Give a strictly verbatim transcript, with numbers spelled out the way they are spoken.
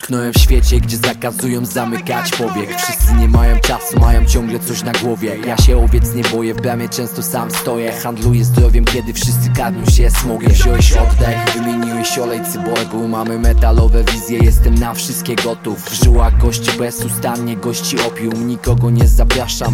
Utknąłem w świecie, gdzie zakazują zamykać powiek. Wszyscy nie mają czasu, mają ciągle coś na głowie. Ja się owiec nie boję, w bramie często sam stoję. Handluję zdrowiem, kiedy wszyscy karmią się smogiem. Wziąłeś oddech, wymieniłeś olej cyborgu. Mamy metalowe wizje, jestem na wszystkie gotów. W żyłach gości bezustannie, gości opium. Nikogo nie zapraszam,